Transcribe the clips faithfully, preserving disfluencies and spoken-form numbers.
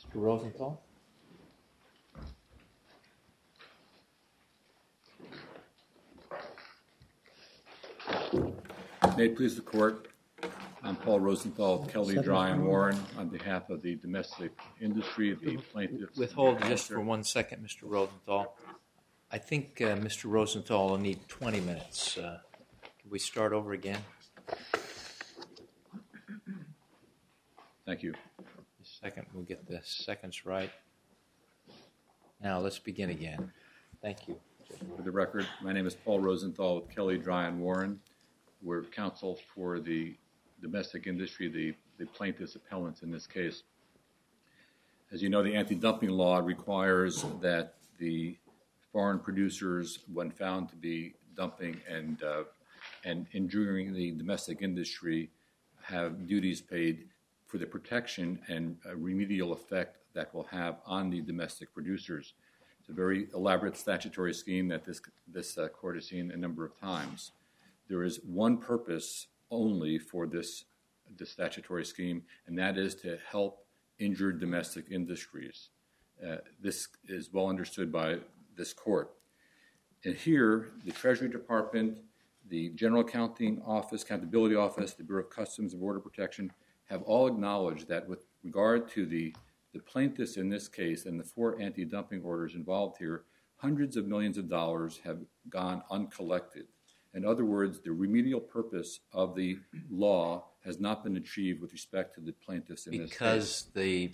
Mister Rosenthal? May it please the Court, I'm Paul Rosenthal of Kelly, Dry and Warren on behalf of the domestic industry, the plaintiffs. Withhold just for one second, Mister Rosenthal. I think uh, Mister Rosenthal will need twenty minutes. Uh, can we start over again? Thank you. Second, we'll get the seconds right. Now let's begin again. Thank you. For the record, my name is Paul Rosenthal with Kelly, Dry and Warren. We're counsel for the domestic industry, the, the plaintiffs' appellants in this case. As you know, the anti-dumping law requires that the foreign producers, when found to be dumping and uh, and injuring the domestic industry, have duties paid for the protection and uh, remedial effect that will have on the domestic producers. It's a very elaborate statutory scheme that this this uh, court has seen a number of times. There is one purpose only for this, this statutory scheme, and that is to help injured domestic industries. Uh, this is well understood by this court. And here, the Treasury Department, the General Accounting Office, Accountability Office, the Bureau of Customs and Border Protection have all acknowledged that with regard to the, the plaintiffs in this case and the four anti-dumping orders involved here, hundreds of millions of dollars have gone uncollected. In other words, the remedial purpose of the law has not been achieved with respect to the plaintiffs in this case. Because the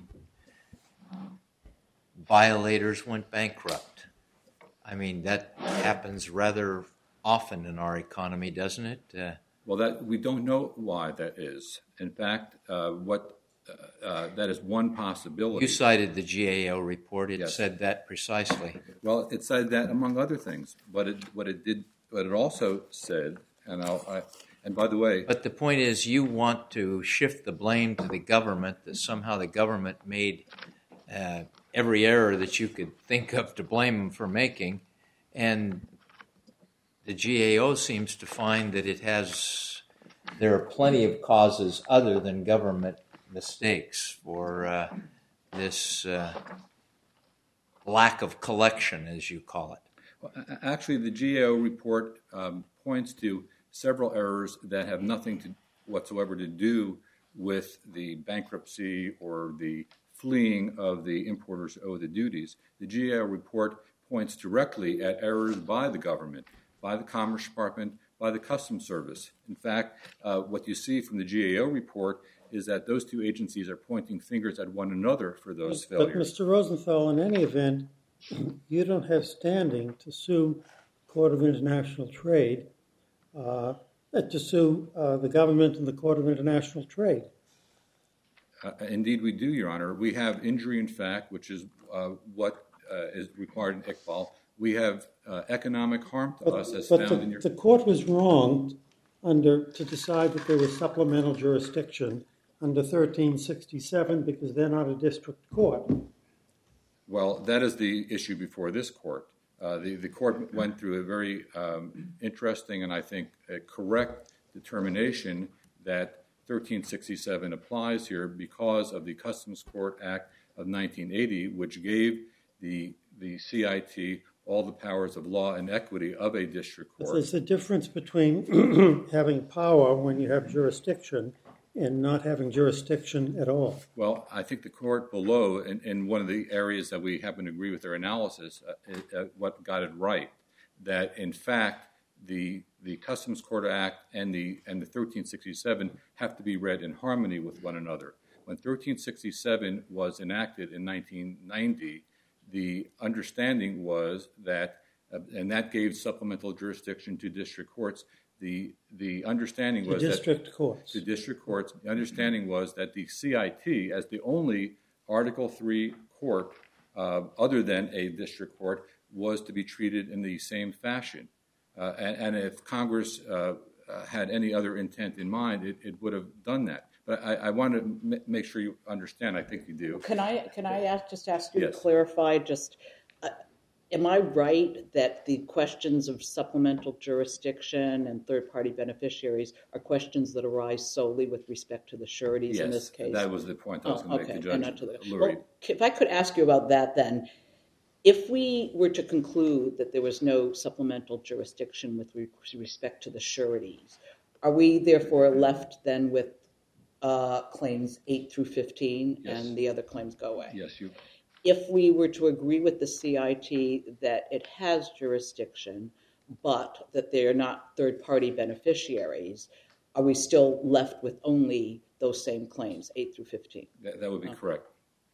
violators went bankrupt. I mean, that happens rather often in our economy, doesn't it? Uh, well, that we don't know why that is. In fact, uh, what uh, uh, that is one possibility. You cited the G A O report. It Yes. said that precisely. Well, it said that among other things, but it, what it did, what it also said, and I'll, I, and by the way, But the point is, you want to shift the blame to the government, that somehow the government made uh, every error that you could think of to blame them for making, and the G A O seems to find that it has, there are plenty of causes other than government mistakes for uh, this uh, lack of collection, as you call it. well, actually, the G A O report um, points to several errors that have nothing to whatsoever to do with the bankruptcy or the fleeing of the importers who owe the duties. The G A O report points directly at errors by the government, by the Commerce Department, by the Customs Service. In fact, uh, what you see from the G A O report is that those two agencies are pointing fingers at one another for those but, failures. But Mister Rosenthal, in any event, you don't have standing to sue Court of International Trade, uh, to sue uh, the government and the Court of International Trade. Uh, indeed, we do, Your Honor. We have injury in fact, which is uh, what uh, is required in Iqbal. We have uh, economic harm to But, us as but found the, in your... the court was wrong under to decide that there was supplemental jurisdiction under thirteen sixty-seven because they're not a district court. Well, that is the issue before this court. Uh, the, the court went through a very um, interesting and I think a correct determination that thirteen sixty-seven applies here because of the Customs Court Act of nineteen eighty, which gave the, the C I T all the powers of law and equity of a district court. There's a difference between having power when you have jurisdiction and not having jurisdiction at all. Well, I think the court below, in, in one of the areas that we happen to agree with their analysis, uh, uh, what got it right, that in fact the the Customs Court Act and the and the thirteen sixty-seven have to be read in harmony with one another. When thirteen sixty-seven was enacted in nineteen ninety, the understanding was that, uh, and that gave supplemental jurisdiction to district courts. The the understanding was the district that courts. the district courts. The understanding was that the C I T, as the only Article three court uh, other than a district court, was to be treated in the same fashion. Uh, and, and if Congress uh, uh, had any other intent in mind, it, it would have done that. But I, I want to m- make sure you understand. I think you do. Can I can I ask, just ask you Yes. to clarify just uh, am I right that the questions of supplemental jurisdiction and third-party beneficiaries are questions that arise solely with respect to the sureties yes, in this case? that was the point I was Oh, going to okay. make to And Judge not to the, Lurie. well, if I could ask you about that then, if we were to conclude that there was no supplemental jurisdiction with re- respect to the sureties, are we therefore left then with uh, claims eight through fifteen Yes. and the other claims go away? Yes, you. If we were to agree with the C I T that it has jurisdiction, but that they are not third-party beneficiaries, are we still left with only those same claims, eight through fifteen? That, that would be Okay. correct.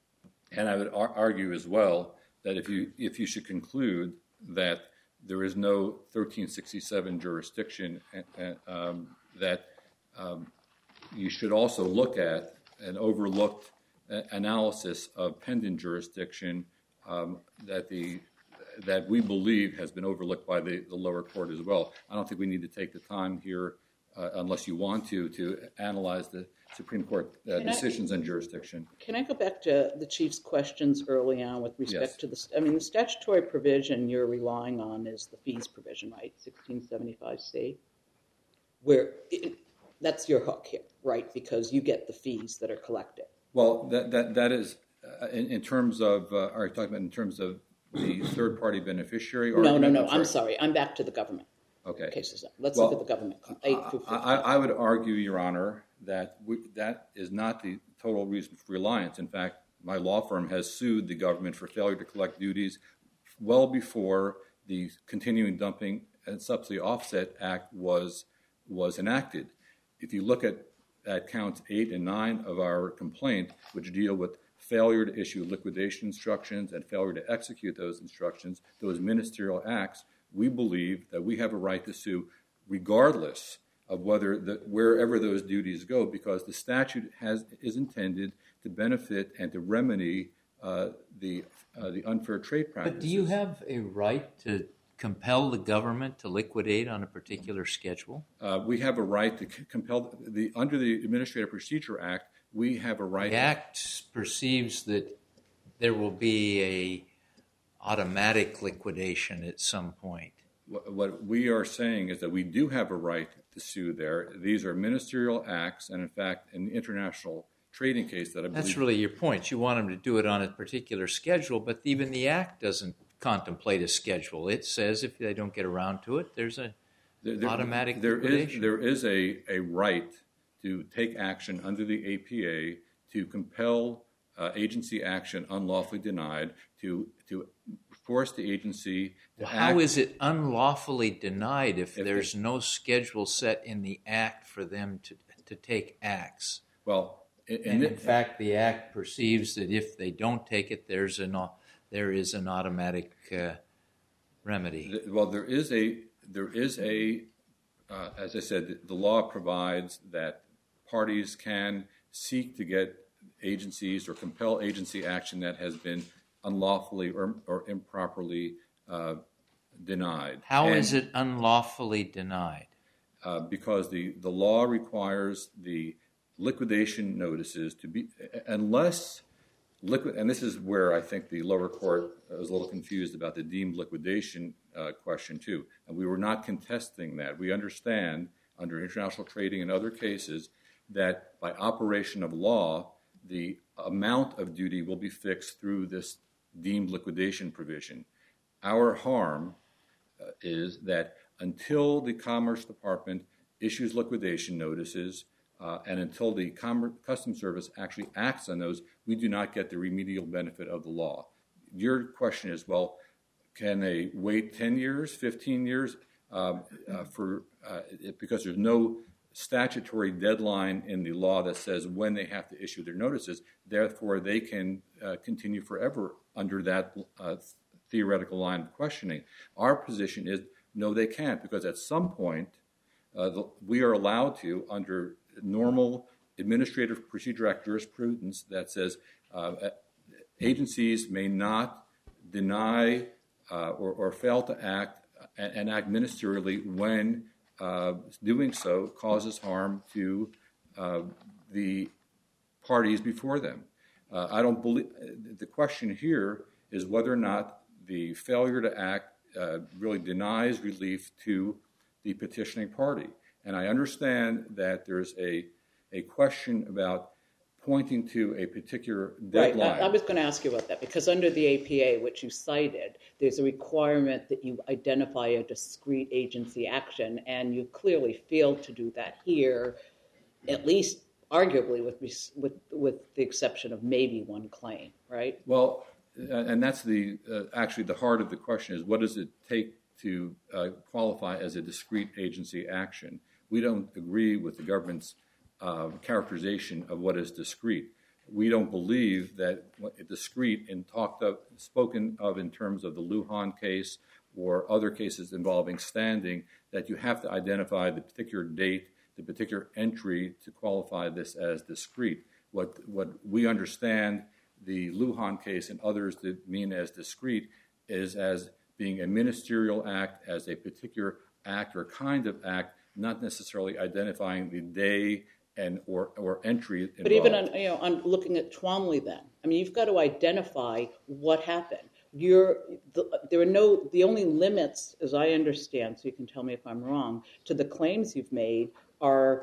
And I would ar- argue as well that if you if you should conclude that there is no thirteen sixty-seven jurisdiction, uh, um, that um, you should also look at an overlooked uh, analysis of pendant jurisdiction um, that the that we believe has been overlooked by the, the lower court as well. I don't think we need to take the time here, uh, unless you want to, to analyze the Supreme Court uh, Can I- decisions on jurisdiction. Can I go back to the Chief's questions early on with respect Yes. to the, I mean, the statutory provision you're relying on is the fees provision, right? sixteen seventy-five C? Where, it, that's your hook here, right? Because you get the fees that are collected. Well, that that that is uh, in, in terms of. Uh, are you talking about in terms of the third-party beneficiary? No, no, argument? no, I'm sorry. I'm back to the government Okay. cases. Let's Well, look at the government, eight through I, fifteen. I, I would argue, Your Honor, that we, that is not the total reason for reliance. In fact, my law firm has sued the government for failure to collect duties well before the Continuing Dumping and Subsidy Offset Act was was enacted. If you look at, at counts eight and nine of our complaint, which deal with failure to issue liquidation instructions and failure to execute those instructions, those ministerial acts, we believe that we have a right to sue regardless of whether the, wherever those duties go, because the statute has is intended to benefit and to remedy uh, the uh, the unfair trade practices. But do you have a right to compel the government to liquidate on a particular schedule? Uh, we have a right to c- compel the under the Administrative Procedure Act. We have a right. The Act perceives that there will be a automatic liquidation at some point. What, what we are saying is that we do have a right to sue there. These are ministerial acts, and in fact, in the international trading case that I believe... That's really your point. You want them to do it on a particular schedule, but even the Act doesn't contemplate a schedule. It says if they don't get around to it, there's an there, there, automatic there liquidation. is there is a, a right to take action under the A P A to compel uh, agency action unlawfully denied, to to force the agency to Well, act. how is it unlawfully denied if, If there's the- no schedule set in the Act for them to to take acts? Well, in, And in in fact, the Act perceives that if they don't take it, there's an au- there is an automatic uh, remedy. th- well, there is a there is a uh, as I said, the law provides that parties can seek to get agencies or compel agency action that has been unlawfully or, or improperly uh, denied. How And, is it unlawfully denied? Uh, because the, the law requires the liquidation notices to be, unless liquid, and this is where I think the lower court was a little confused about the deemed liquidation uh, question too. And we were not contesting that. We understand under international trading and other cases that by operation of law, the amount of duty will be fixed through this deemed liquidation provision. Our harm uh, is that until the Commerce Department issues liquidation notices uh, and until the Com- Customs Service actually acts on those, we do not get the remedial benefit of the law. Your question is, well, can they wait ten years, fifteen years um, uh, for uh, it, because there's no statutory deadline in the law that says when they have to issue their notices. Therefore, they can uh, continue forever under that uh, theoretical line of questioning. Our position is no, they can't, because at some point uh, the, we are allowed to, under normal Administrative Procedure Act jurisprudence that says uh, agencies may not deny uh, or, or fail to act and, and act ministerially when uh, doing so causes harm to uh, the parties before them. Uh, I don't believe the question here is whether or not the failure to act uh, really denies relief to the petitioning party. And I understand that there's a, a question about pointing to a particular deadline. Right. I, I was going to ask you about that, because under the A P A, which you cited, there's a requirement that you identify a discrete agency action, and you clearly failed to do that here, at least arguably with with with the exception of maybe one claim, right? Well, and that's the uh, actually the heart of the question is, what does it take to uh, qualify as a discrete agency action? We don't agree with the government's uh, characterization of what is discrete. We don't believe that discrete and talked of, spoken of in terms of the Lujan case or other cases involving standing, that you have to identify the particular date, the particular entry to qualify this as discrete. What what we understand the Lujan case and others that mean as discrete is as being a ministerial act, as a particular act or kind of act, not necessarily identifying the day and or, or entry involved. But even on, you know, on looking at Twombly then, I mean, you've got to identify what happened. You're, the, there are no, the only limits, as I understand, so you can tell me if I'm wrong, to the claims you've made are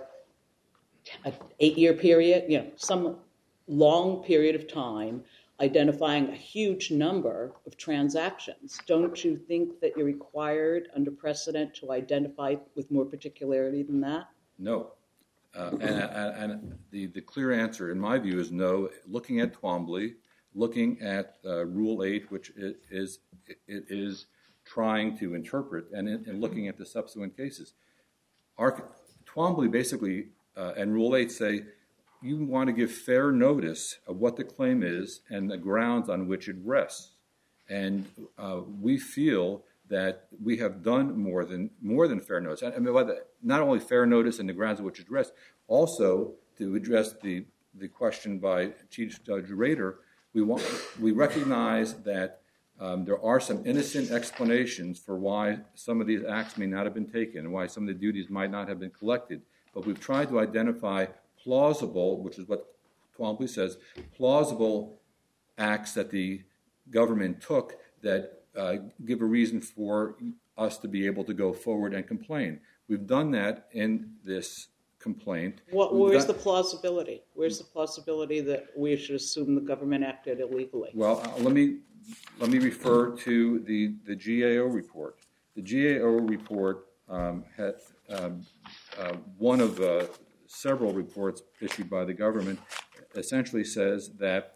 an eight-year period, you know, some long period of time, identifying a huge number of transactions. Don't you think that you're required under precedent to identify with more particularity than that? No. Uh, and and, and the, the clear answer, in my view, is no. Looking at Twombly, looking at uh, Rule eight, which it is, it is trying to interpret, and, and looking at the subsequent cases. Our, Twombly basically, uh, and Rule eight say, you want to give fair notice of what the claim is and the grounds on which it rests. And uh, we feel that we have done more than more than fair notice. I mean, by the, not only fair notice and the grounds on which it rests, also to address the, the question by Chief Judge Rader, we want we recognize that um, there are some innocent explanations for why some of these acts may not have been taken and why some of the duties might not have been collected. But we've tried to identify plausible, which is what Twombly says, plausible acts that the government took that uh, give a reason for us to be able to go forward and complain. We've done that in this complaint. What, where's the plausibility? Where's the plausibility that we should assume the government acted illegally? Well, uh, let me let me refer to the, the G A O report. The G A O report um, had um, uh, one of uh, several reports issued by the government essentially says that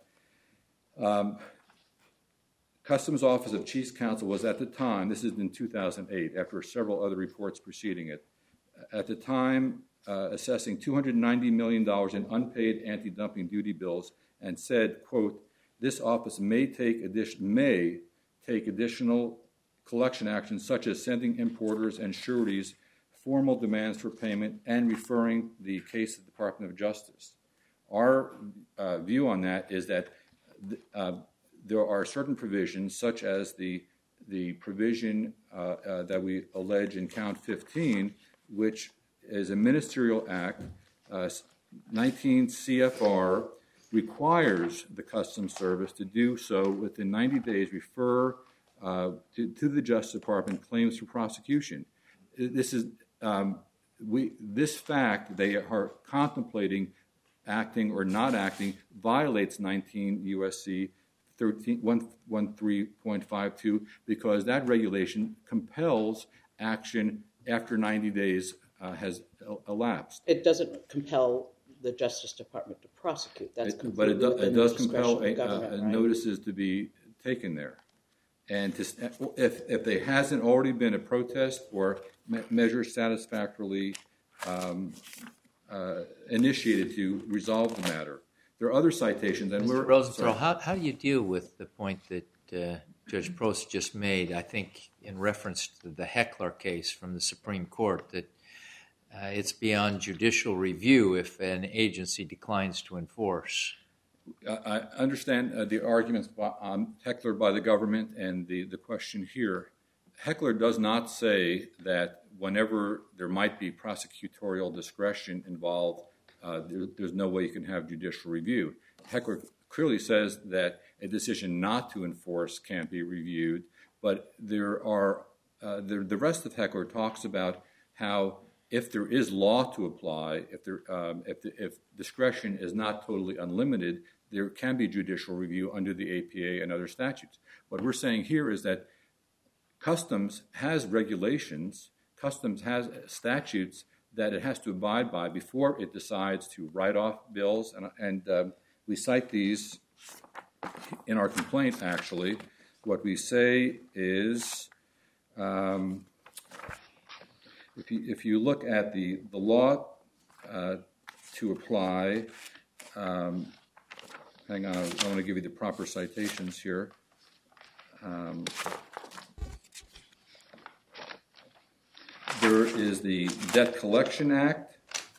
um, Customs Office of Chiefs Counsel was at the time, this is in two thousand eight, after several other reports preceding it, at the time uh, assessing two hundred ninety million dollars in unpaid anti-dumping duty bills, and said, quote, this office may take, addition, may take additional collection actions such as sending importers and sureties formal demands for payment and referring the case to the Department of Justice. Our uh, view on that is that th- uh, there are certain provisions, such as the the provision uh, uh, that we allege in count fifteen, which is a ministerial act. Uh, nineteen C F R requires the Customs Service to do so within ninety days, refer uh, to, to the Justice Department claims for prosecution. This is um, we this fact they are contemplating acting or not acting violates nineteen U S C one thirteen point five two because that regulation compels action after ninety days uh, has elapsed. It doesn't compel the Justice Department to prosecute. That's it, but it, do, it does compel a, uh, right? notices to be taken there. And to, if, if there hasn't already been a protest or me- measure satisfactorily um, uh, initiated to resolve the matter. There are other citations, and Mister we're Rosenthal, how, how do you deal with the point that uh, Judge Prost just made, I think in reference to the Heckler case from the Supreme Court, that uh, it's beyond judicial review if an agency declines to enforce? I understand uh, the arguments by, um, Heckler by the government and the, the question here. Heckler does not say that whenever there might be prosecutorial discretion involved, uh, there, there's no way you can have judicial review. Heckler clearly says that a decision not to enforce can't be reviewed, But there are uh, the, the rest of Heckler talks about how if there is law to apply, if there um, if, the, if discretion is not totally unlimited, there can be judicial review under the A P A and other statutes. What we're saying here is that Customs has regulations, Customs has statutes that it has to abide by before it decides to write off bills, and, and um, we cite these in our complaint, actually. What we say is, um, if, you, if you look at the, the law uh, to apply, um, hang on, I want to give you the proper citations here. Um, There is the Debt Collection Act.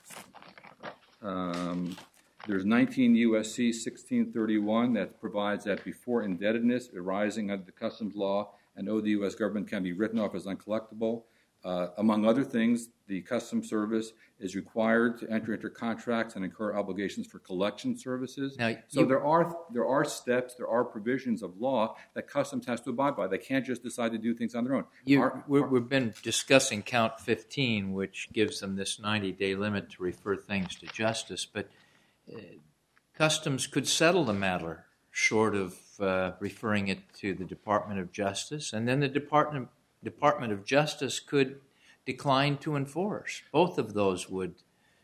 Um, there's nineteen U S C sixteen thirty-one that provides that before indebtedness arising under the customs law, an owe the U S government can be written off as uncollectible. Uh, among other things, the Customs Service is required to enter into contracts and incur obligations for collection services. Now, so you, there are there are steps, there are provisions of law that Customs has to abide by. They can't just decide to do things on their own. you, Our, we're, our, we've been discussing count fifteen, which gives them this ninety-day limit to refer things to justice, but uh, Customs could settle the matter short of uh, referring it to the Department of Justice, and then the Department Department of Justice could decline to enforce. Both of those would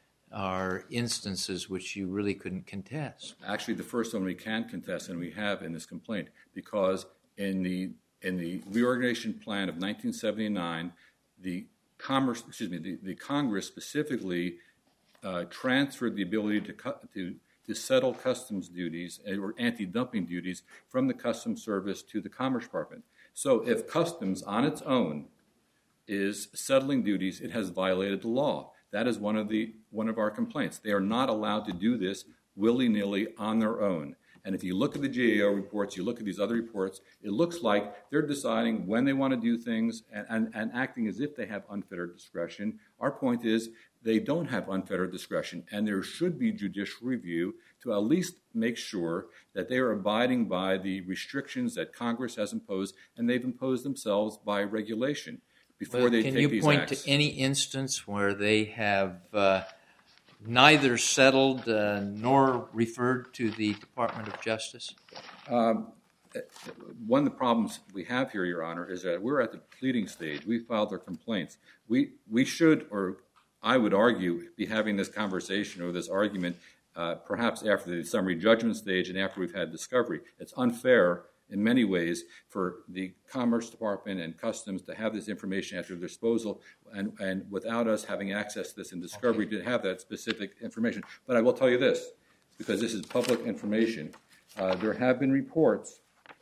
are instances which you really couldn't contest. Actually, the first one we can contest, and we have in this complaint, because in the in the reorganization plan of nineteen seventy-nine, the commerce, excuse me, the, the Congress specifically uh, transferred the ability to cu- to to settle customs duties or anti-dumping duties from the Customs Service to the Commerce Department. So if Customs on its own is settling duties, it has violated the law. That is one of the one of our complaints. They are not allowed to do this willy-nilly on their own. And if you look at the G A O reports, you look at these other reports, it looks like they're deciding when they want to do things and, and, and acting as if they have unfettered discretion. Our point is they don't have unfettered discretion, and there should be judicial review to at least make sure that they are abiding by the restrictions that Congress has imposed, and they've imposed themselves by regulation before Well, they can take you these point acts. to any instance where they have uh, neither settled uh, nor referred to the Department of Justice? Um, one of the problems we have here, Your Honor, is that we're at the pleading stage. We filed our complaints. We we should, or I would argue, be having this conversation or this argument uh, perhaps after the summary judgment stage and after we've had discovery. It's unfair in many ways for the Commerce Department and Customs to have this information at their disposal and, and without us having access to this in discovery okay. to have that specific information. But I will tell you this, because this is public information. Uh, there have been reports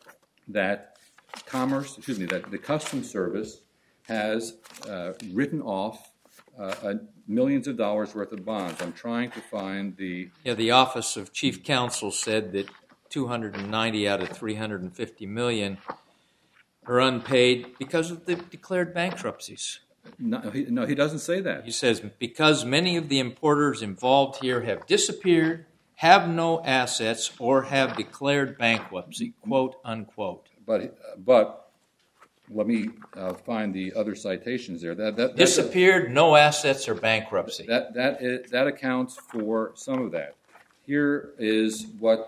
that Commerce, excuse me, that the Customs Service has uh, written off uh, uh, millions of dollars worth of bonds. I'm trying to find the... Yeah, the Office of Chief Counsel said that two hundred ninety out of three hundred fifty million are unpaid because of the declared bankruptcies. No he, no, he doesn't say that. He says, because many of the importers involved here have disappeared, have no assets, or have declared bankruptcy, quote, unquote. But but let me uh, find the other citations there. That, that Disappeared, no assets, or bankruptcy. That, that, is, that accounts for some of that. Here is what...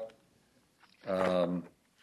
Um,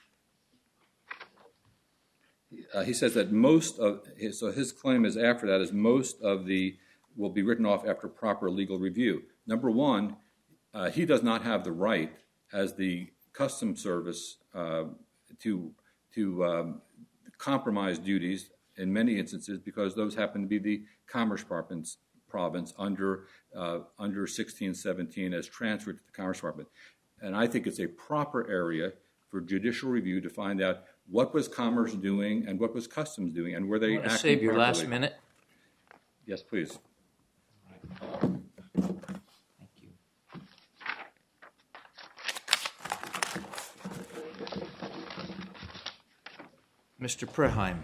uh, he says that most of his, so his claim is after that is most of the will be written off after proper legal review. Number one, uh, he does not have the right as the Customs Service uh, to to um, compromise duties in many instances because those happen to be the Commerce Department's province under uh, under sixteen seventeen as transferred to the Commerce Department. And I think it's a proper area for judicial review to find out what was Commerce doing and what was Customs doing, and were they acting save your properly. last minute? Yes, please. Thank you. Mister Preheim.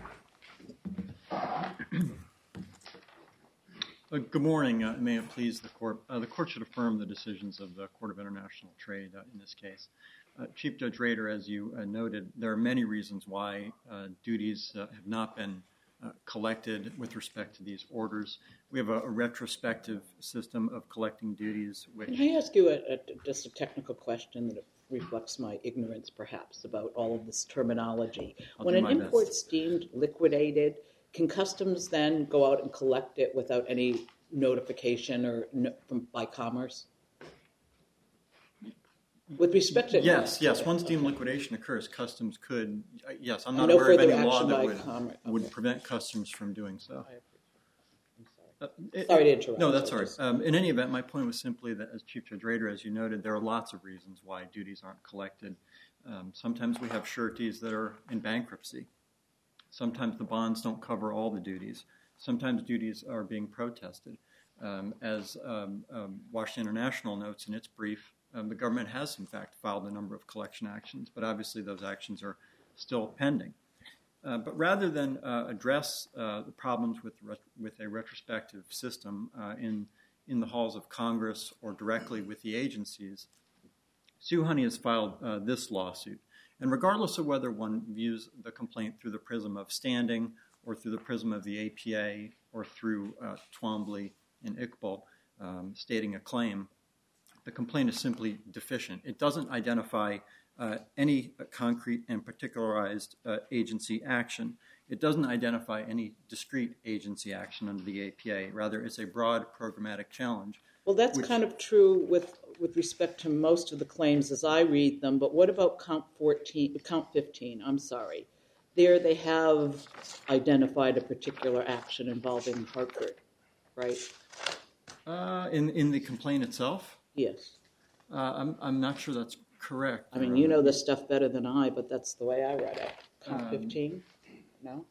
Uh, good morning. Uh, may it please the court. Uh, the court should affirm the decisions of the Court of International Trade uh, in this case. Uh, Chief Judge Rader, as you uh, noted, there are many reasons why uh, duties uh, have not been uh, collected with respect to these orders. We have a, a retrospective system of collecting duties, which... Can I ask you a, a, just a technical question that reflects my ignorance, perhaps, about all of this terminology? I'll When do an my import's best. deemed liquidated, can Customs then go out and collect it without any notification or no, from, by Commerce? With respect to... Yes, yes. Once deemed Okay. liquidation occurs, Customs could... uh, Yes, I'm And not no aware of further any law action that by would, Commerce. would Okay. prevent Customs from doing so. Uh, it- Sorry to interrupt. No, that's I all right. just- Um, in any event, my point was simply that, as Chief Judge Rader, as you noted, there are lots of reasons why duties aren't collected. Um, sometimes we have sureties that are in bankruptcy. Sometimes the bonds don't cover all the duties. Sometimes duties are being protested. Um, as um, um, Washington International notes in its brief, um, the government has, in fact, filed a number of collection actions, but obviously those actions are still pending. Uh, but rather than uh, address uh, the problems with ret- with a retrospective system uh, in in the halls of Congress or directly with the agencies, Sue Honey has filed uh, this lawsuit. And regardless of whether one views the complaint through the prism of standing or through the prism of the A P A or through uh, Twombly and Iqbal um, stating a claim, the complaint is simply deficient. It doesn't identify uh, any concrete and particularized uh, agency action. It doesn't identify any discrete agency action under the A P A. Rather, it's a broad programmatic challenge. Well, that's which- kind of true with, with respect to most of the claims as I read them, but what about count fourteen, count fifteen, I'm sorry. There they have identified a particular action involving Hartford, right? Uh, in, in the complaint itself, Yes. uh, I'm, I'm not sure that's correct. I mean, you know this stuff better than I, but that's the way I read it. Count Um, fifteen? No?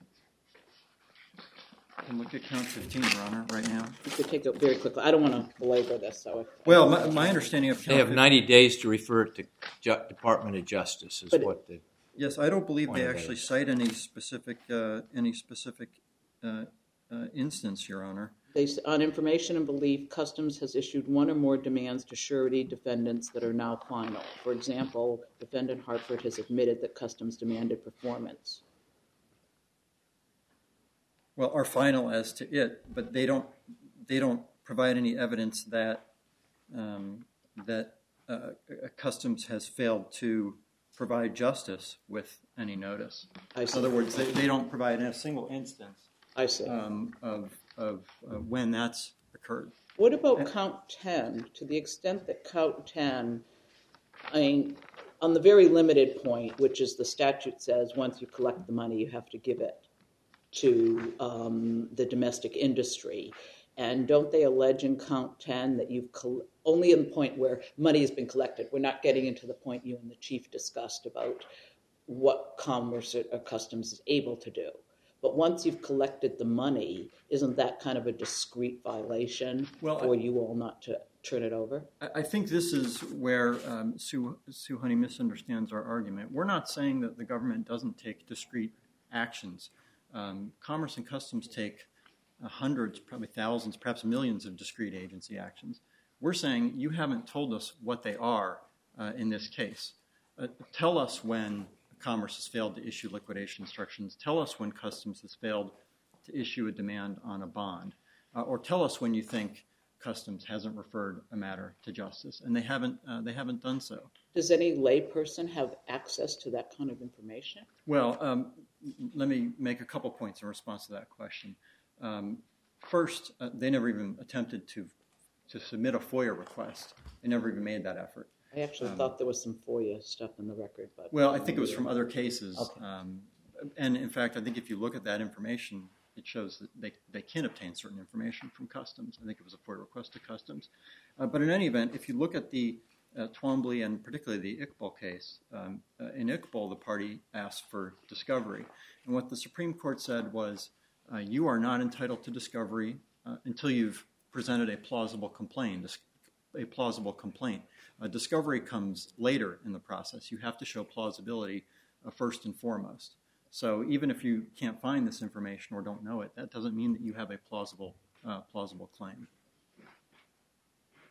I can look at count fifteen, Your Honor, right now. You could take it very quickly. I don't want to belabor this, so. if- Well, my, my understanding of count They have fifteen, ninety days to refer it to Ju- Department of Justice is But it- what the, yes, I don't believe Point they of actually it. cite any specific uh, any specific uh, uh, instance, Your Honor. They, s- on information and belief, Customs has issued one or more demands to surety defendants that are now final. For example, defendant Hartford has admitted that Customs demanded performance. Well, are final as to it, but they don't they don't provide any evidence that um, that uh, Customs has failed to provide justice with any notice. I In see. other words, they, they don't provide in a single instance I see. um, of of uh, when that's occurred. What about count ten? To the extent that count ten, I mean, on the very limited point, which is the statute says once you collect the money, you have to give it to um, the domestic industry. And don't they allege in count ten that you've col- only in the point where money has been collected? We're not getting into the point you and the chief discussed about what Commerce or Customs is able to do. But once you've collected the money, isn't that kind of a discrete violation Well, for I- you all not to turn it over? I I think this is where um, Sue, Sue Honey misunderstands our argument. We're not saying that the government doesn't take discrete actions. Um, Commerce and Customs take uh, hundreds, probably thousands, perhaps millions of discrete agency actions. We're saying you haven't told us what they are uh, in this case. Uh, tell us when Commerce has failed to issue liquidation instructions. Tell us when Customs has failed to issue a demand on a bond. Uh, or tell us when you think Customs hasn't referred a matter to justice, and they haven't. Uh, they haven't done so. Does any layperson have access to that kind of information? Well, um, let me make a couple points in response to that question. Um, first, uh, they never even attempted to to submit a FOIA request. They never even made that effort. I actually Um, thought there was some FOIA stuff in the record, but Well, I think it was from other cases, Okay. um, and in fact, I think if you look at that information, it shows that they, they can obtain certain information from Customs. I think it was a FOIA request to Customs. Uh, but in any event, if you look at the uh, Twombly and particularly the Iqbal case, um, uh, in Iqbal, the party asked for discovery. And what the Supreme Court said was, uh, you are not entitled to discovery uh, until you've presented a plausible complaint. A plausible complaint. Uh, discovery comes later in the process. You have to show plausibility uh, first and foremost. So even if you can't find this information or don't know it, that doesn't mean that you have a plausible uh, plausible claim.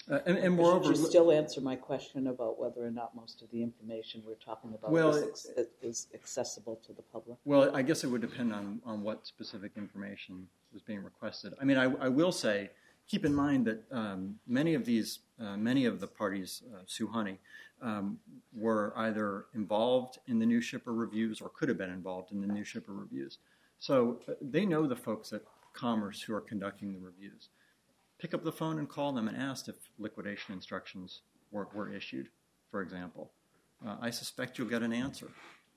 Uh, and, and moreover, should you still answer my question about whether or not most of the information we're talking about well, is, is accessible to the public? Well, I guess it would depend on, on what specific information was being requested. I mean, I, I will say, keep in mind that um, many of these, uh, many of the parties, uh, Sue Honey, um, were either involved in the new shipper reviews or could have been involved in the new shipper reviews. So uh, they know the folks at Commerce who are conducting the reviews. Pick up the phone and call them and ask if liquidation instructions were, were issued, for example. Uh, I suspect you'll get an answer.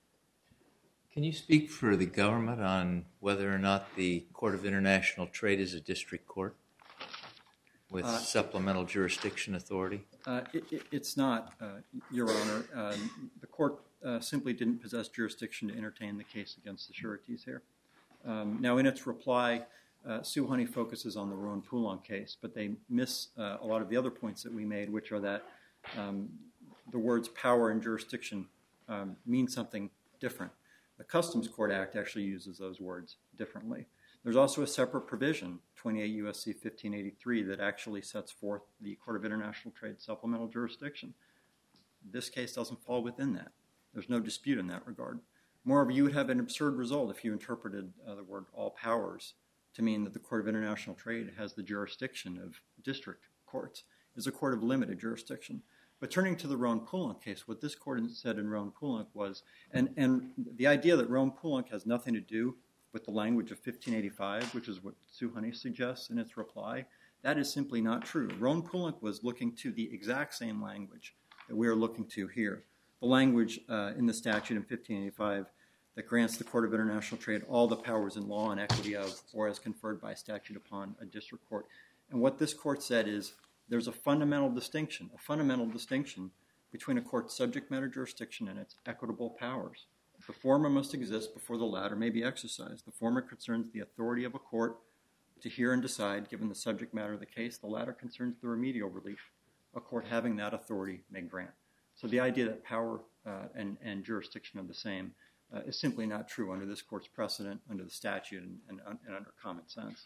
Can you speak for the government on whether or not the Court of International Trade is a district court with uh, supplemental jurisdiction authority? Uh, it, it, it's not, uh, Your Honor. Uh, the court uh, simply didn't possess jurisdiction to entertain the case against the sureties here. Um, now, in its reply, Uh, Sue Honey focuses on the Rowan Poulon case, but they miss uh, a lot of the other points that we made, which are that um, the words power and jurisdiction um, mean something different. The Customs Court Act actually uses those words differently. There's also a separate provision, twenty-eight U S C fifteen eighty-three, that actually sets forth the Court of International Trade supplemental jurisdiction. This case doesn't fall within that. There's no dispute in that regard. Moreover, you would have an absurd result if you interpreted uh, the word all powers to mean that the Court of International Trade has the jurisdiction of district courts. It's a court of limited jurisdiction. But turning to the Rowan Poulon case, what this court said in Rowan Poulon was, and, and the idea that Rowan Poulon has nothing to do with the language of fifteen eighty-five, which is what Sue Honey suggests in its reply, that is simply not true. Rowan Poulon was looking to the exact same language that we are looking to here. The language uh, in the statute in fifteen eighty-five that grants the Court of International Trade all the powers in law and equity of, or as conferred by statute upon, a district court. And what this court said is there's a fundamental distinction, a fundamental distinction between a court's subject matter jurisdiction and its equitable powers. The former must exist before the latter may be exercised. The former concerns the authority of a court to hear and decide, given the subject matter of the case. The latter concerns the remedial relief a court having that authority may grant. So the idea that power uh, and, and jurisdiction are the same Uh, is simply not true under this court's precedent, under the statute, and, and, and under common sense.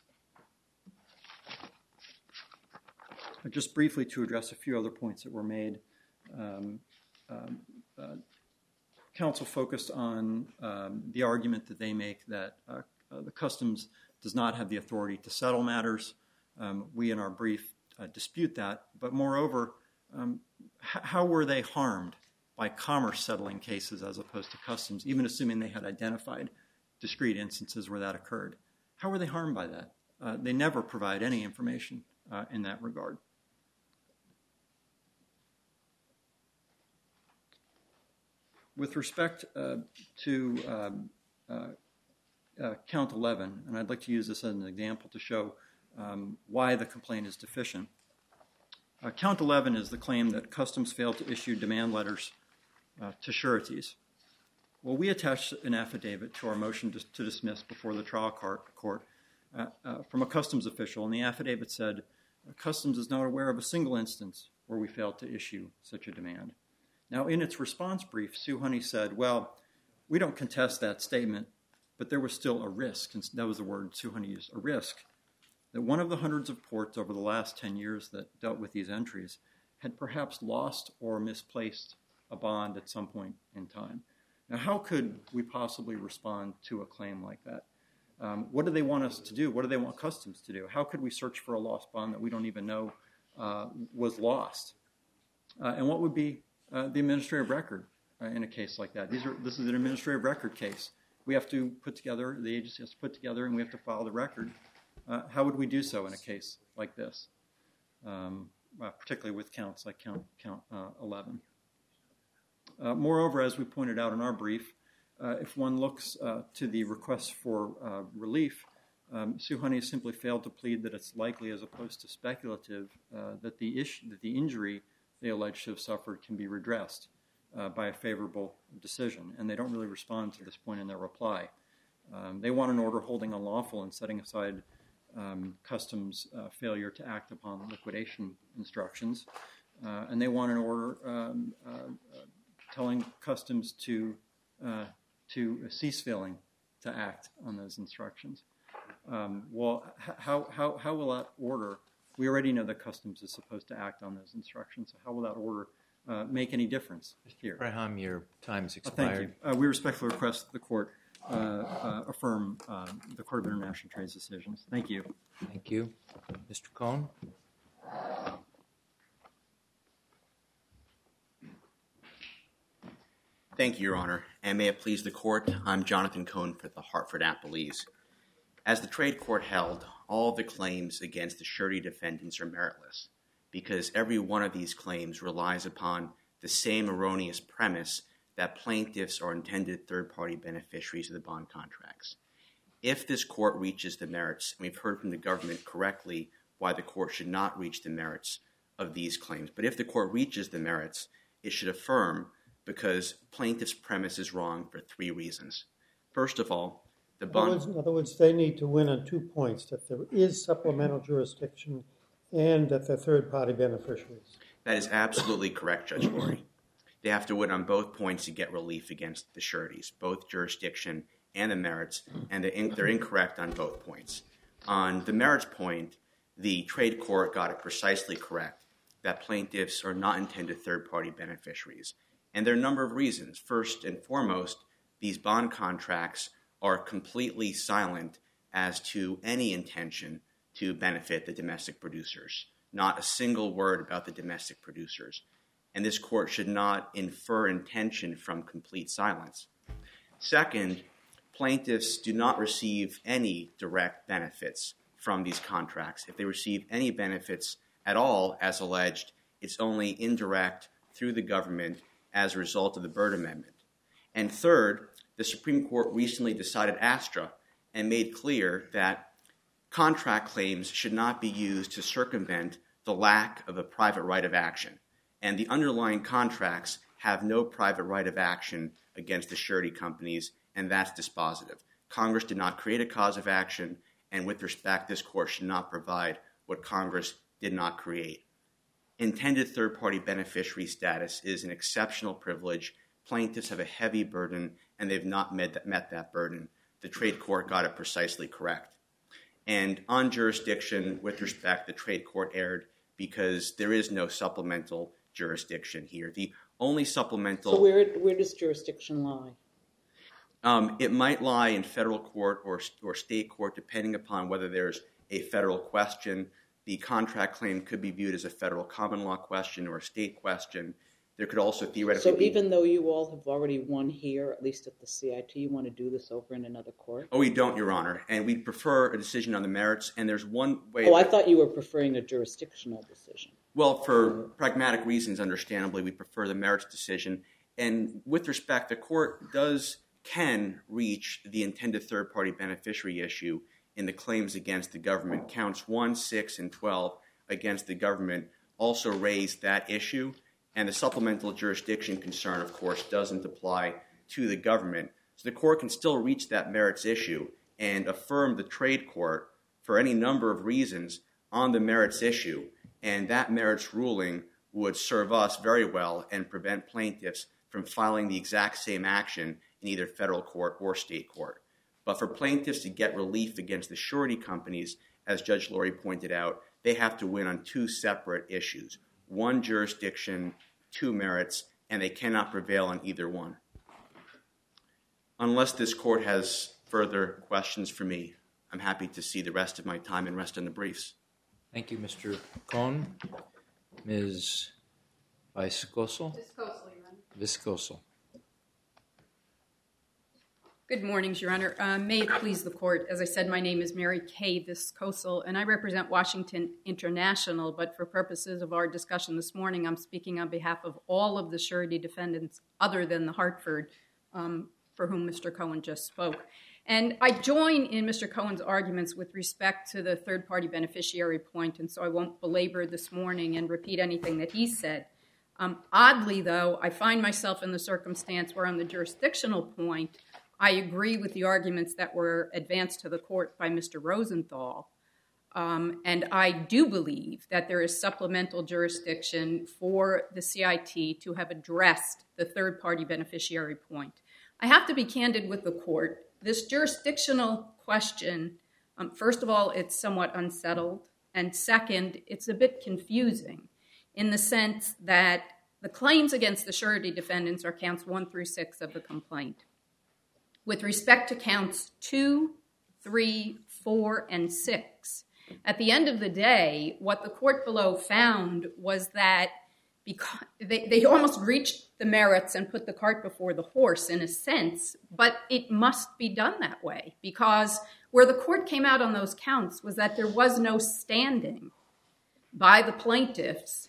Uh, just briefly to address a few other points that were made, um, um, uh, counsel focused on um, the argument that they make that uh, uh, the Customs does not have the authority to settle matters. Um, we in our brief uh, dispute that, but moreover, um, h- how were they harmed by Commerce settling cases as opposed to Customs, even assuming they had identified discrete instances where that occurred? How were they harmed by that? Uh, they never provide any information uh, in that regard. With respect uh, to um, uh, uh, Count eleven, and I'd like to use this as an example to show um, why the complaint is deficient. Uh, Count eleven is the claim that Customs failed to issue demand letters Uh, to sureties. Well, we attached an affidavit to our motion to, to dismiss before the trial court uh, uh, from a Customs official, and the affidavit said, Customs is not aware of a single instance where we failed to issue such a demand. Now, in its response brief, Sue Honey said, well, we don't contest that statement, but there was still a risk, and that was the word Sue Honey used, a risk, that one of the hundreds of ports over the last ten years that dealt with these entries had perhaps lost or misplaced a bond at some point in time. Now, how could we possibly respond to a claim like that? Um, what do they want us to do? What do they want Customs to do? How could we search for a lost bond that we don't even know uh, was lost? Uh, and what would be uh, the administrative record uh, in a case like that? These are, this is an administrative record case. We have to put together, the agency has to put together, and we have to file the record. Uh, how would we do so in a case like this, um, uh, particularly with counts like count, count uh, eleven? Uh, moreover, as we pointed out in our brief, uh, if one looks uh, to the request for uh, relief, um, Sue Honey has simply failed to plead that it's likely, as opposed to speculative, uh, that the issue, that the injury they allege to have suffered can be redressed uh, by a favorable decision, and they don't really respond to this point in their reply. Um, they want an order holding unlawful and setting aside um, Customs' uh, failure to act upon liquidation instructions, uh, and they want an order um, uh, uh, telling Customs to uh, to cease failing to act on those instructions. Um, well, how how how will that order We already know that Customs is supposed to act on those instructions, so how will that order uh, make any difference here? Freyheim, your time's Uh, expired. thank you. Uh, we respectfully request that the court uh, uh, affirm uh, the Court of International Trade's decisions. Thank you. Thank you. Mister Cohn? Thank you, Your Honor, and may it please the Court, I'm Jonathan Cohn for the Hartford Appellees. As the trade court held, all the claims against the surety defendants are meritless because every one of these claims relies upon the same erroneous premise that plaintiffs are intended third-party beneficiaries of the bond contracts. If this court reaches the merits, and we've heard from the government correctly why the court should not reach the merits of these claims, but if the court reaches the merits, it should affirm because plaintiff's premise is wrong for three reasons. First of all, the In other, bond... words, in other words, they need to win on two points, that there is supplemental jurisdiction and that they're third-party beneficiaries. That is absolutely correct, Judge Lurie. They have to win on both points to get relief against the sureties, both jurisdiction and the merits, and they're, in, they're incorrect on both points. On the merits point, the trade court got it precisely correct that plaintiffs are not intended third-party beneficiaries. And there are a number of reasons. First and foremost, these bond contracts are completely silent as to any intention to benefit the domestic producers. Not a single word about the domestic producers. And this court should not infer intention from complete silence. Second, plaintiffs do not receive any direct benefits from these contracts. If they receive any benefits at all, as alleged, it's only indirect through the government as a result of the Byrd Amendment. And third, the Supreme Court recently decided Astra and made clear that contract claims should not be used to circumvent the lack of a private right of action. And the underlying contracts have no private right of action against the surety companies, and that's dispositive. Congress did not create a cause of action, and with respect, this court should not provide what Congress did not create. Intended third-party beneficiary status is an exceptional privilege. Plaintiffs have a heavy burden, and they've not met that, met that burden. The trade court got it precisely correct. And on jurisdiction, with respect, the trade court erred because there is no supplemental jurisdiction here. The only supplemental... So where, where does jurisdiction lie? Um, it might lie in federal court or, or state court, depending upon whether there's a federal question. The contract claim could be viewed as a federal common law question or a state question. There could also theoretically So be... even though you all have already won here, at least at the C I T, you want to do this over in another court? Oh, we don't, Your Honor. And we prefer a decision on the merits, and there's one way... Oh, that... I thought you were preferring a jurisdictional decision. Well, for pragmatic reasons, understandably, we prefer the merits decision. And with respect, the court does, can reach the intended third-party beneficiary issue in the claims against the government. Counts one, six, and twelve against the government also raise that issue. And the supplemental jurisdiction concern, of course, doesn't apply to the government. So the court can still reach that merits issue and affirm the trade court for any number of reasons on the merits issue. And that merits ruling would serve us very well and prevent plaintiffs from filing the exact same action in either federal court or state court. But for plaintiffs to get relief against the surety companies, as Judge Lurie pointed out, they have to win on two separate issues. One jurisdiction, two merits, and they cannot prevail on either one. Unless this court has further questions for me, I'm happy to see the rest of my time and rest on the briefs. Thank you, Mister Cohn. Miz Viscoso? Viscoso, Your Honor. Viscoso. Good morning, Your Honor. Uh, may it please the court, as I said, my name is Mary Kay Viscoso, and I represent Washington International, but for purposes of our discussion this morning, I'm speaking on behalf of all of the surety defendants other than the Hartford, um, for whom Mister Cohen just spoke. And I join in Mister Cohen's arguments with respect to the third-party beneficiary point, and so I won't belabor this morning and repeat anything that he said. Um, oddly, though, I find myself in the circumstance where on the jurisdictional point, I agree with the arguments that were advanced to the court by Mister Rosenthal, um, and I do believe that there is supplemental jurisdiction for the C I T to have addressed the third-party beneficiary point. I have to be candid with the court. This jurisdictional question, um, first of all, it's somewhat unsettled. And second, it's a bit confusing in the sense that the claims against the surety defendants are counts one through six of the complaint. With respect to counts two, three, four, and six, at the end of the day, what the court below found was that because they, they almost reached the merits and put the cart before the horse in a sense, but it must be done that way because where the court came out on those counts was that there was no standing by the plaintiffs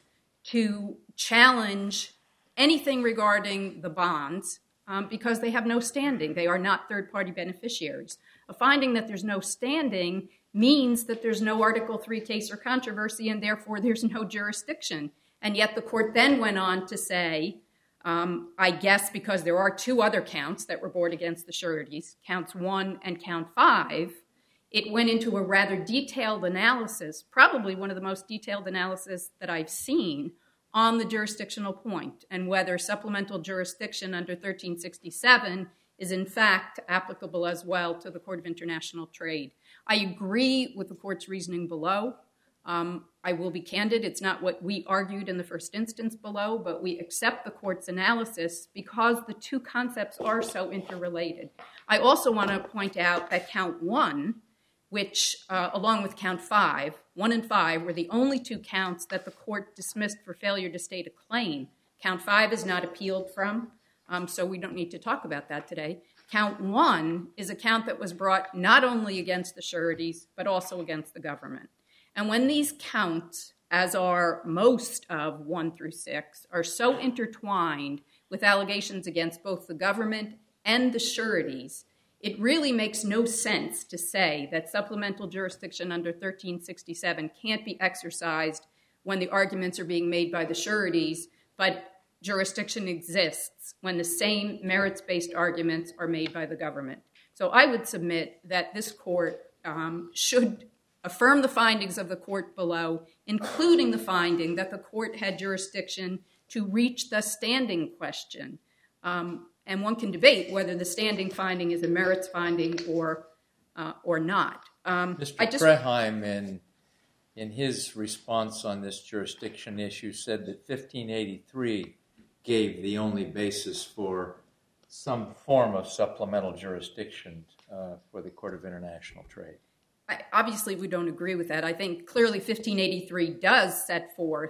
to challenge anything regarding the bonds um, because they have no standing. They are not third-party beneficiaries. A finding that there's no standing means that there's no Article three case or controversy, and therefore there's no jurisdiction. And yet the court then went on to say, um, I guess because there are two other counts that were brought against the sureties, counts one and count five, it went into a rather detailed analysis, probably one of the most detailed analysis that I've seen on the jurisdictional point and whether supplemental jurisdiction under thirteen sixty-seven is in fact applicable as well to the Court of International Trade. I agree with the court's reasoning below. Um, I will be candid, it's not what we argued in the first instance below, but we accept the court's analysis because the two concepts are so interrelated. I also want to point out that count one, which, uh, along with count five, one and five were the only two counts that the court dismissed for failure to state a claim. Count five is not appealed from, um, so we don't need to talk about that today. Count one is a count that was brought not only against the sureties, but also against the government. And when these counts, as are most of one through six, are so intertwined with allegations against both the government and the sureties, it really makes no sense to say that supplemental jurisdiction under thirteen sixty-seven can't be exercised when the arguments are being made by the sureties, but jurisdiction exists when the same merits-based arguments are made by the government. So I would submit that this court um, should affirm the findings of the court below, including the finding that the court had jurisdiction to reach the standing question. Um, and one can debate whether the standing finding is a merits finding or uh, or not. Um, Mister I just, Preheim, in, in his response on this jurisdiction issue, said that fifteen eighty-three gave the only basis for some form of supplemental jurisdiction uh, for the Court of International Trade. I, obviously, we don't agree with that. I think clearly fifteen eighty-three does set forth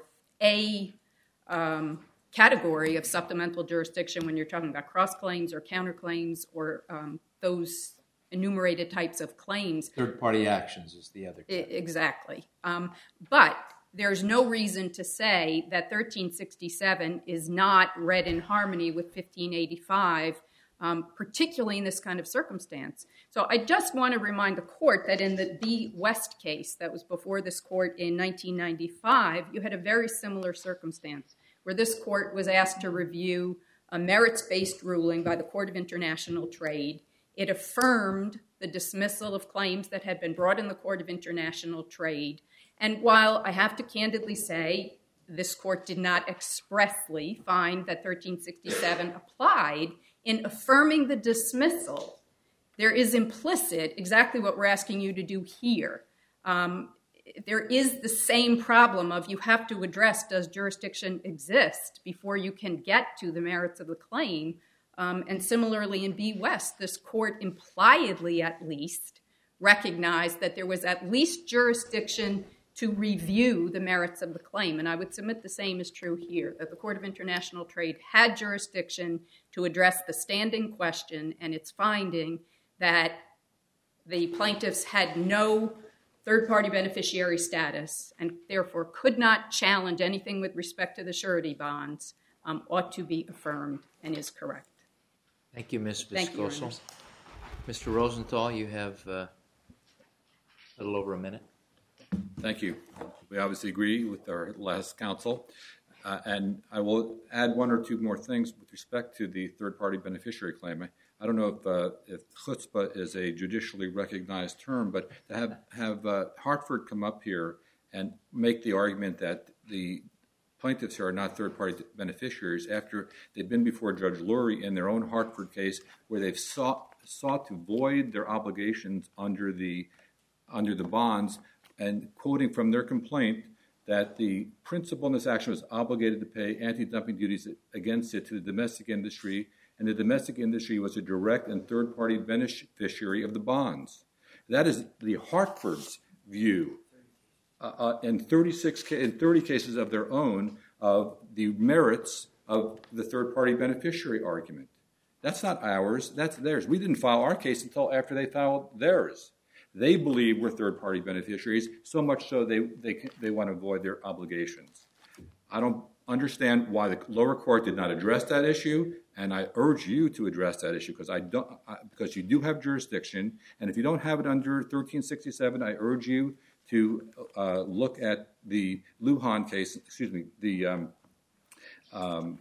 a um, category of supplemental jurisdiction when you're talking about cross-claims or counterclaims or um, those enumerated types of claims. Third-party actions is the other. I, exactly. Um, but there's no reason to say that thirteen sixty-seven is not read in harmony with fifteen eighty-five, um, particularly in this kind of circumstance. So I just want to remind the court that in the B. West case that was before this court in nineteen ninety-five, you had a very similar circumstance where this court was asked to review a merits-based ruling by the Court of International Trade. It affirmed the dismissal of claims that had been brought in the Court of International Trade. And while I have to candidly say this court did not expressly find that thirteen sixty-seven applied, in affirming the dismissal, there is implicit exactly what we're asking you to do here. Um, there is the same problem of you have to address, does jurisdiction exist before you can get to the merits of the claim? Um, and similarly in B. West, this court impliedly at least recognized that there was at least jurisdiction to review the merits of the claim. And I would submit the same is true here, that the Court of International Trade had jurisdiction to address the standing question and its finding that the plaintiffs had no third-party beneficiary status and therefore could not challenge anything with respect to the surety bonds, um, ought to be affirmed and is correct. Thank you, Miz Thank you, Your Viscoso. Honors. Mister Rosenthal, you have uh, a little over a minute. Thank you. We obviously agree with our last counsel. Uh, and I will add one or two more things with respect to the third-party beneficiary claim. I, I don't know if, uh, if chutzpah is a judicially recognized term, but to have, have uh, Hartford come up here and make the argument that the plaintiffs here are not third-party beneficiaries after they've been before Judge Lurie in their own Hartford case where they've sought, sought to void their obligations under the, under the bonds and quoting from their complaint, that the principal in this action was obligated to pay anti-dumping duties against it to the domestic industry, and the domestic industry was a direct and third-party beneficiary of the bonds. That is the Hartford's view uh, uh, in thirty-six ca- in thirty cases of their own of the merits of the third-party beneficiary argument. That's not ours. That's theirs. We didn't file our case until after they filed theirs. They believe we're third-party beneficiaries, so much so they, they, they want to avoid their obligations. I don't understand why the lower court did not address that issue, and I urge you to address that issue because I don't I, because you do have jurisdiction, and if you don't have it under thirteen sixty-seven, I urge you to uh, look at the Lujan case, excuse me, the um, um,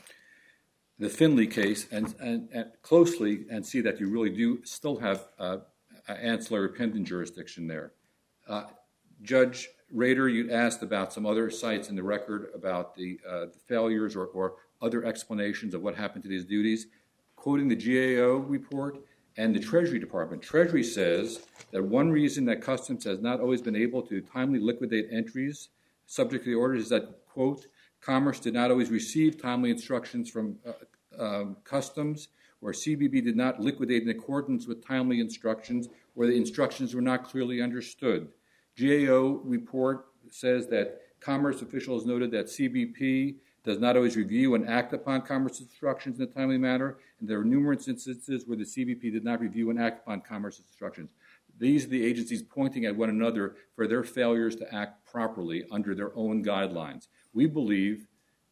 the Finley case, and, and, and closely and see that you really do still have uh, ancillary pendant jurisdiction there. Uh, Judge Rader, you asked about some other sites in the record about the, uh, the failures or, or other explanations of what happened to these duties. Quoting the G A O report and the Treasury Department, Treasury says that one reason that Customs has not always been able to timely liquidate entries subject to the orders is that, quote, Commerce did not always receive timely instructions from uh, um, Customs, where C B P did not liquidate in accordance with timely instructions, where the instructions were not clearly understood. G A O report says that Commerce officials noted that C B P does not always review and act upon Commerce instructions in a timely manner, and there are numerous instances where the C B P did not review and act upon Commerce instructions. These are the agencies pointing at one another for their failures to act properly under their own guidelines. We believe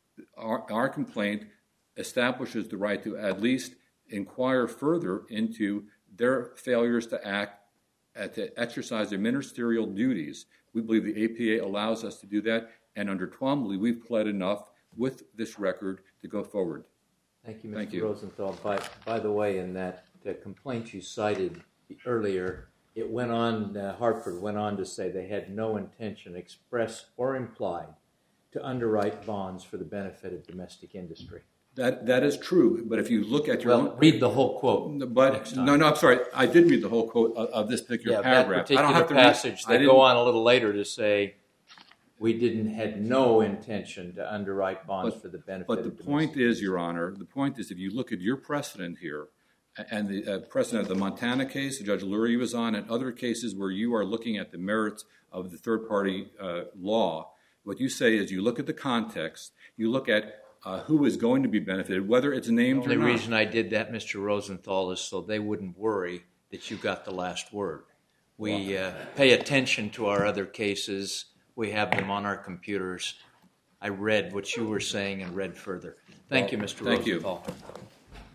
our, our complaint establishes the right to at least inquire further into their failures to act, uh, to exercise their ministerial duties. We believe the A P A allows us to do that, and under Twombly, we've pled enough with this record to go forward. Thank you, Mister Thank you. Rosenthal. By, by the way, in that uh, complaint you cited earlier, it went on, uh, Hartford went on to say they had no intention, express or implied, to underwrite bonds for the benefit of domestic industry. That that is true, but if you look at your Well, own, read the whole quote. but next time. no, no, I'm sorry, I did read the whole quote of, of this particular Yeah, that paragraph. particular I don't have to passage, read, I they didn't- go on a little later to say, we didn't had no intention to underwrite bonds But- for the benefit But the of point domestic is, Your Honor, the point is if you look at your precedent here, and the uh, precedent of the Montana case, Judge Lurie was on, and other cases where you are looking at the merits of the third-party uh, law, what you say is you look at the context, you look at uh, who is going to be benefited, whether it's named The only or not. reason I did that, Mister Rosenthal, is so they wouldn't worry that you got the last word. We uh, pay attention to our other cases. We have them on our computers. I read what you were saying and read further. Thank you, Mister Thank you. Rosenthal.